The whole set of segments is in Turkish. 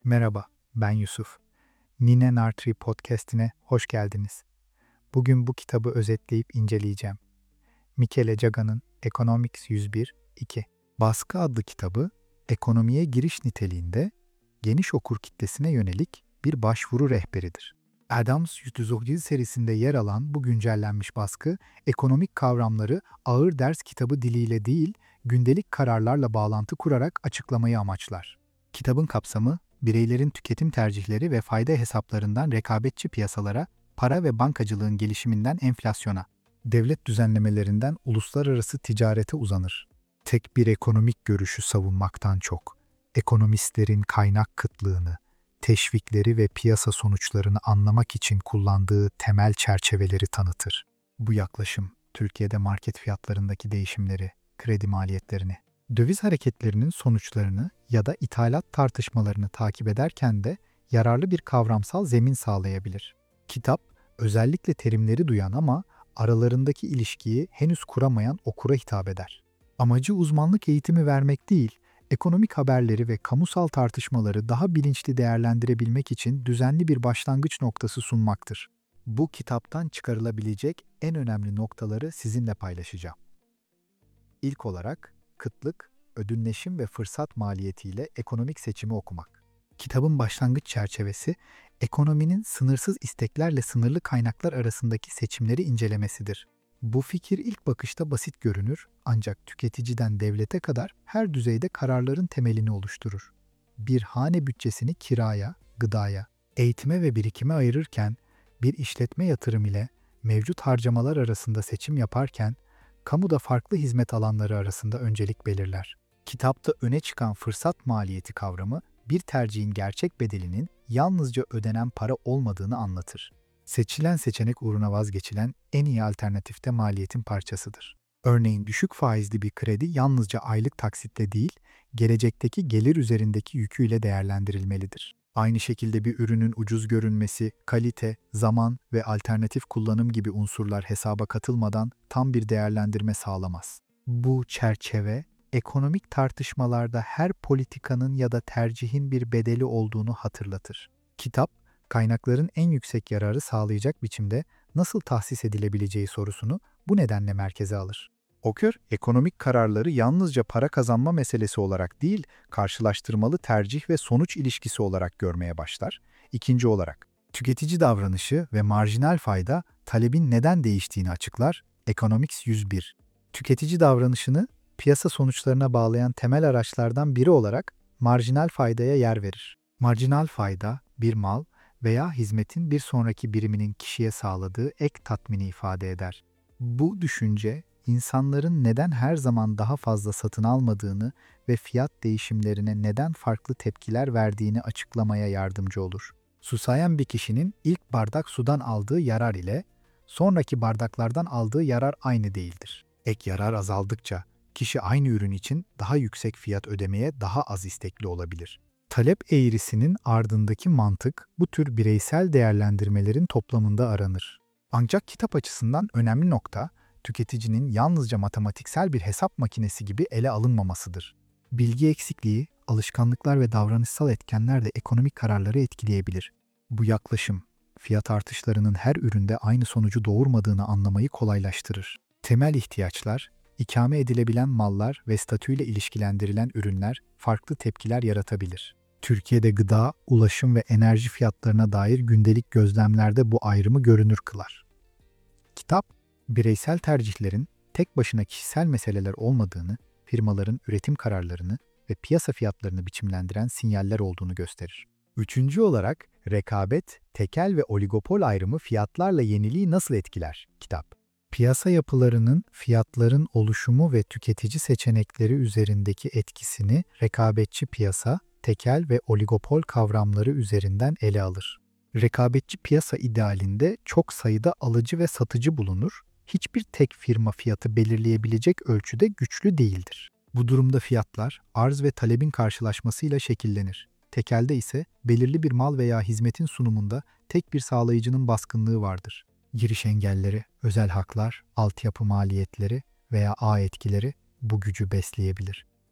Merhaba, ben Yusuf. Nine Nartri podcast'ine hoş geldiniz. Bugün bu kitabı özetleyip inceleyeceğim. Michele Caga'nın Economics 101-2. Baskı adlı kitabı, ekonomiye giriş niteliğinde geniş okur kitlesine yönelik bir başvuru rehberidir. Adams 137 serisinde yer alan bu güncellenmiş baskı, ekonomik kavramları ağır ders kitabı diliyle değil, gündelik kararlarla bağlantı kurarak açıklamayı amaçlar. Kitabın kapsamı, bireylerin tüketim tercihleri ve fayda hesaplarından rekabetçi piyasalara, para ve bankacılığın gelişiminden enflasyona, devlet düzenlemelerinden uluslararası ticarete uzanır. Tek bir ekonomik görüşü savunmaktan çok, ekonomistlerin kaynak kıtlığını, teşvikleri ve piyasa sonuçlarını anlamak için kullandığı temel çerçeveleri tanıtır. Bu yaklaşım, Türkiye'de market fiyatlarındaki değişimleri, kredi maliyetlerini, döviz hareketlerinin sonuçlarını ya da ithalat tartışmalarını takip ederken de yararlı bir kavramsal zemin sağlayabilir. Kitap, özellikle terimleri duyan ama aralarındaki ilişkiyi henüz kuramayan okura hitap eder. Amacı uzmanlık eğitimi vermek değil, ekonomik haberleri ve kamusal tartışmaları daha bilinçli değerlendirebilmek için düzenli bir başlangıç noktası sunmaktır. Bu kitaptan çıkarılabilecek en önemli noktaları sizinle paylaşacağım. İlk olarak, kıtlık, ödünleşim ve fırsat maliyetiyle ekonomik seçimi okumak. Kitabın başlangıç çerçevesi, ekonominin sınırsız isteklerle sınırlı kaynaklar arasındaki seçimleri incelemesidir. Bu fikir ilk bakışta basit görünür, ancak tüketiciden devlete kadar her düzeyde kararların temelini oluşturur. Bir hane bütçesini kiraya, gıdaya, eğitime ve birikime ayırırken, bir işletme yatırım ile mevcut harcamalar arasında seçim yaparken, kamuda farklı hizmet alanları arasında öncelik belirler. Kitapta öne çıkan fırsat maliyeti kavramı, bir tercihin gerçek bedelinin yalnızca ödenen para olmadığını anlatır. Seçilen seçenek uğruna vazgeçilen en iyi alternatif de maliyetin parçasıdır. Örneğin düşük faizli bir kredi yalnızca aylık taksitle değil, gelecekteki gelir üzerindeki yüküyle değerlendirilmelidir. Aynı şekilde bir ürünün ucuz görünmesi, kalite, zaman ve alternatif kullanım gibi unsurlar hesaba katılmadan tam bir değerlendirme sağlamaz. Bu çerçeve, ekonomik tartışmalarda her politikanın ya da tercihin bir bedeli olduğunu hatırlatır. Kitap, kaynakların en yüksek yararı sağlayacak biçimde nasıl tahsis edilebileceği sorusunu bu nedenle merkeze alır. Okur, ekonomik kararları yalnızca para kazanma meselesi olarak değil, karşılaştırmalı tercih ve sonuç ilişkisi olarak görmeye başlar. İkinci olarak, tüketici davranışı ve marjinal fayda talebin neden değiştiğini açıklar. Economics 101. Tüketici davranışını piyasa sonuçlarına bağlayan temel araçlardan biri olarak marjinal faydaya yer verir. Marjinal fayda, bir mal veya hizmetin bir sonraki biriminin kişiye sağladığı ek tatmini ifade eder. Bu düşünce, insanların neden her zaman daha fazla satın almadığını ve fiyat değişimlerine neden farklı tepkiler verdiğini açıklamaya yardımcı olur. Susayan bir kişinin ilk bardak sudan aldığı yarar ile sonraki bardaklardan aldığı yarar aynı değildir. Ek yarar azaldıkça kişi aynı ürün için daha yüksek fiyat ödemeye daha az istekli olabilir. Talep eğrisinin ardındaki mantık bu tür bireysel değerlendirmelerin toplamında aranır. Ancak kitap açısından önemli nokta, tüketicinin yalnızca matematiksel bir hesap makinesi gibi ele alınmamasıdır. Bilgi eksikliği, alışkanlıklar ve davranışsal etkenler de ekonomik kararları etkileyebilir. Bu yaklaşım, fiyat artışlarının her üründe aynı sonucu doğurmadığını anlamayı kolaylaştırır. Temel ihtiyaçlar, ikame edilebilen mallar ve statüyle ilişkilendirilen ürünler farklı tepkiler yaratabilir. Türkiye'de gıda, ulaşım ve enerji fiyatlarına dair gündelik gözlemlerde bu ayrımı görünür kılar. Kitap, bireysel tercihlerin tek başına kişisel meseleler olmadığını, firmaların üretim kararlarını ve piyasa fiyatlarını biçimlendiren sinyaller olduğunu gösterir. Üçüncü olarak, rekabet, tekel ve oligopol ayrımı fiyatlarla yeniliği nasıl etkiler? Kitap. Piyasa yapılarının fiyatların oluşumu ve tüketici seçenekleri üzerindeki etkisini rekabetçi piyasa, tekel ve oligopol kavramları üzerinden ele alır. Rekabetçi piyasa idealinde çok sayıda alıcı ve satıcı bulunur, hiçbir tek firma fiyatı belirleyebilecek ölçüde güçlü değildir. Bu durumda fiyatlar, arz ve talebin karşılaşmasıyla şekillenir. Tekelde ise belirli bir mal veya hizmetin sunumunda tek bir sağlayıcının baskınlığı vardır. Giriş engelleri, özel haklar, altyapı maliyetleri veya ağ etkileri bu gücü besleyebilir.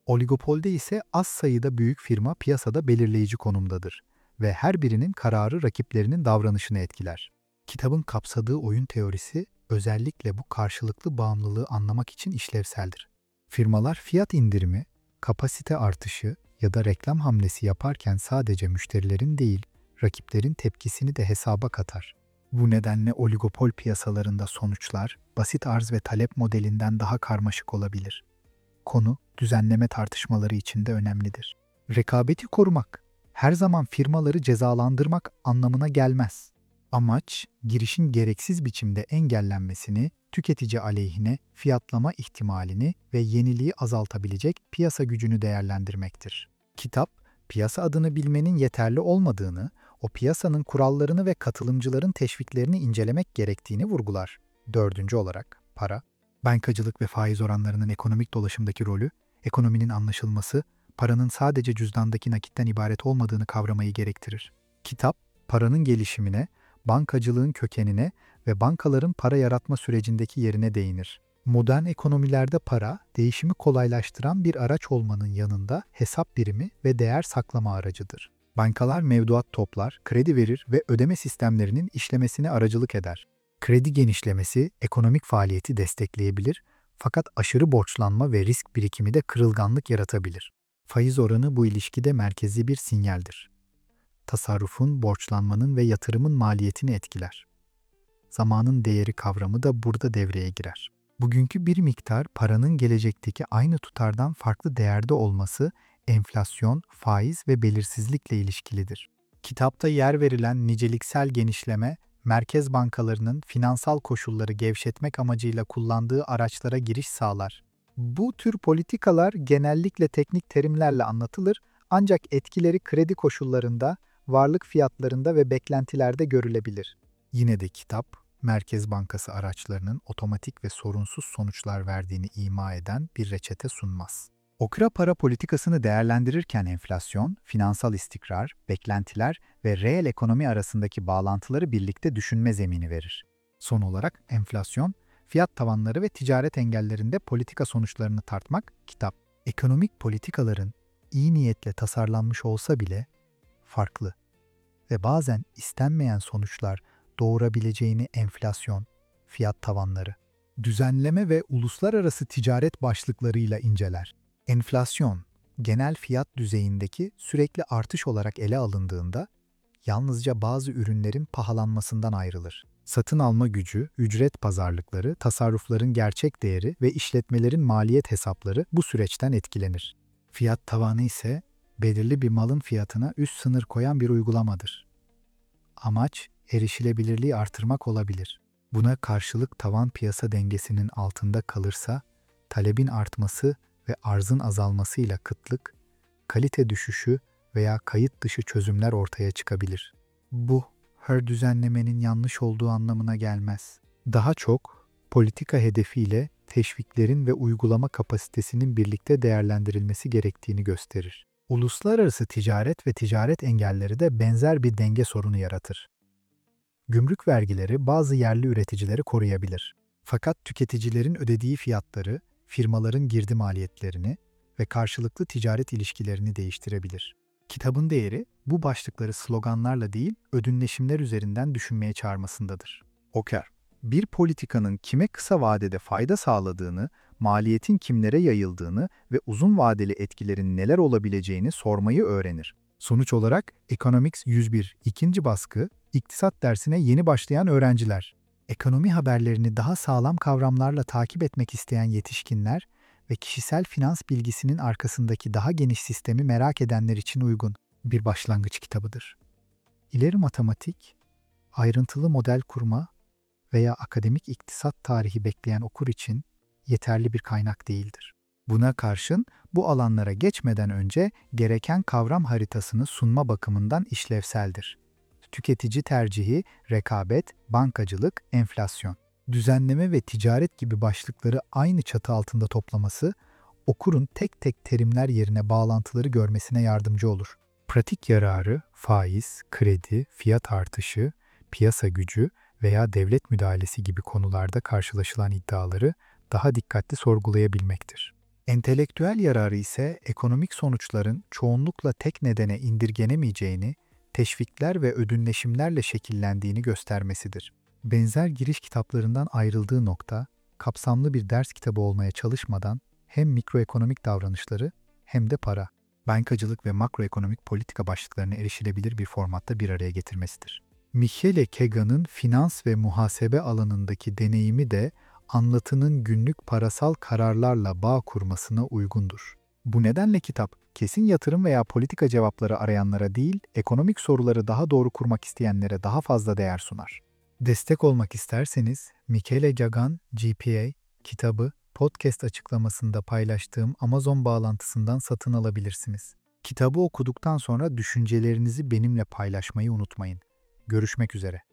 Oligopolde ise az sayıda büyük firma piyasada belirleyici konumdadır ve her birinin kararı rakiplerinin davranışını etkiler. Kitabın kapsadığı oyun teorisi özellikle bu karşılıklı bağımlılığı anlamak için işlevseldir. Firmalar fiyat indirimi, kapasite artışı ya da reklam hamlesi yaparken sadece müşterilerin değil, rakiplerin tepkisini de hesaba katar. Bu nedenle oligopol piyasalarında sonuçlar basit arz ve talep modelinden daha karmaşık olabilir. Konu, düzenleme tartışmaları için de önemlidir. Rekabeti korumak, her zaman firmaları cezalandırmak anlamına gelmez. Amaç, girişin gereksiz biçimde engellenmesini, tüketici aleyhine fiyatlama ihtimalini ve yeniliği azaltabilecek piyasa gücünü değerlendirmektir. Kitap, piyasa adını bilmenin yeterli olmadığını, o piyasanın kurallarını ve katılımcıların teşviklerini incelemek gerektiğini vurgular. Dördüncü olarak, para. Bankacılık ve faiz oranlarının ekonomik dolaşımdaki rolü, ekonominin anlaşılması, paranın sadece cüzdandaki nakitten ibaret olmadığını kavramayı gerektirir. Kitap, paranın gelişimine, bankacılığın kökenine ve bankaların para yaratma sürecindeki yerine değinir. Modern ekonomilerde para, değişimi kolaylaştıran bir araç olmanın yanında hesap birimi ve değer saklama aracıdır. Bankalar mevduat toplar, kredi verir ve ödeme sistemlerinin işlemesine aracılık eder. Kredi genişlemesi ekonomik faaliyeti destekleyebilir, fakat aşırı borçlanma ve risk birikimi de kırılganlık yaratabilir. Faiz oranı bu ilişkide merkezi bir sinyaldir. Tasarrufun, borçlanmanın ve yatırımın maliyetini etkiler. Zamanın değeri kavramı da burada devreye girer. Bugünkü bir miktar paranın gelecekteki aynı tutardan farklı değerde olması, enflasyon, faiz ve belirsizlikle ilişkilidir. Kitapta yer verilen niceliksel genişleme, merkez bankalarının finansal koşulları gevşetmek amacıyla kullandığı araçlara giriş sağlar. Bu tür politikalar genellikle teknik terimlerle anlatılır, ancak etkileri kredi koşullarında, varlık fiyatlarında ve beklentilerde görülebilir. Yine de kitap, Merkez Bankası araçlarının otomatik ve sorunsuz sonuçlar verdiğini ima eden bir reçete sunmaz. Okra para politikasını değerlendirirken enflasyon, finansal istikrar, beklentiler ve reel ekonomi arasındaki bağlantıları birlikte düşünme zemini verir. Son olarak enflasyon, fiyat tavanları ve ticaret engellerinde politika sonuçlarını tartmak kitap. Ekonomik politikaların iyi niyetle tasarlanmış olsa bile farklı ve bazen istenmeyen sonuçlar doğurabileceğini enflasyon, fiyat tavanları, düzenleme ve uluslararası ticaret başlıklarıyla inceler. Enflasyon, genel fiyat düzeyindeki sürekli artış olarak ele alındığında yalnızca bazı ürünlerin pahalanmasından ayrılır. Satın alma gücü, ücret pazarlıkları, tasarrufların gerçek değeri ve işletmelerin maliyet hesapları bu süreçten etkilenir. Fiyat tavanı ise belirli bir malın fiyatına üst sınır koyan bir uygulamadır. Amaç, erişilebilirliği artırmak olabilir. Buna karşılık tavan piyasa dengesinin altında kalırsa, talebin artması ve arzın azalmasıyla kıtlık, kalite düşüşü veya kayıt dışı çözümler ortaya çıkabilir. Bu, her düzenlemenin yanlış olduğu anlamına gelmez. Daha çok, politika hedefiyle teşviklerin ve uygulama kapasitesinin birlikte değerlendirilmesi gerektiğini gösterir. Uluslararası ticaret ve ticaret engelleri de benzer bir denge sorunu yaratır. Gümrük vergileri bazı yerli üreticileri koruyabilir. Fakat tüketicilerin ödediği fiyatları, firmaların girdi maliyetlerini ve karşılıklı ticaret ilişkilerini değiştirebilir. Kitabın değeri bu başlıkları sloganlarla değil, ödünleşimler üzerinden düşünmeye çağırmasındadır. Oker, bir politikanın kime kısa vadede fayda sağladığını, maliyetin kimlere yayıldığını ve uzun vadeli etkilerin neler olabileceğini sormayı öğrenir. Sonuç olarak Economics 101 ikinci baskı, iktisat dersine yeni başlayan öğrenciler, ekonomi haberlerini daha sağlam kavramlarla takip etmek isteyen yetişkinler ve kişisel finans bilgisinin arkasındaki daha geniş sistemi merak edenler için uygun bir başlangıç kitabıdır. İleri matematik, ayrıntılı model kurma veya akademik iktisat tarihi bekleyen okur için yeterli bir kaynak değildir. Buna karşın bu alanlara geçmeden önce gereken kavram haritasını sunma bakımından işlevseldir. Tüketici tercihi, rekabet, bankacılık, enflasyon, düzenleme ve ticaret gibi başlıkları aynı çatı altında toplaması, okurun tek tek terimler yerine bağlantıları görmesine yardımcı olur. Pratik yararı, faiz, kredi, fiyat artışı, piyasa gücü veya devlet müdahalesi gibi konularda karşılaşılan iddiaları daha dikkatli sorgulayabilmektir. Entelektüel yararı ise ekonomik sonuçların çoğunlukla tek nedene indirgenemeyeceğini, teşvikler ve ödünleşimlerle şekillendiğini göstermesidir. Benzer giriş kitaplarından ayrıldığı nokta, kapsamlı bir ders kitabı olmaya çalışmadan hem mikroekonomik davranışları hem de para, bankacılık ve makroekonomik politika başlıklarını erişilebilir bir formatta bir araya getirmesidir. Michele Kegan'ın finans ve muhasebe alanındaki deneyimi de anlatının günlük parasal kararlarla bağ kurmasına uygundur. Bu nedenle kitap, kesin yatırım veya politika cevapları arayanlara değil, ekonomik soruları daha doğru kurmak isteyenlere daha fazla değer sunar. Destek olmak isterseniz, Michele Jagan, GPA kitabı podcast açıklamasında paylaştığım Amazon bağlantısından satın alabilirsiniz. Kitabı okuduktan sonra düşüncelerinizi benimle paylaşmayı unutmayın. Görüşmek üzere.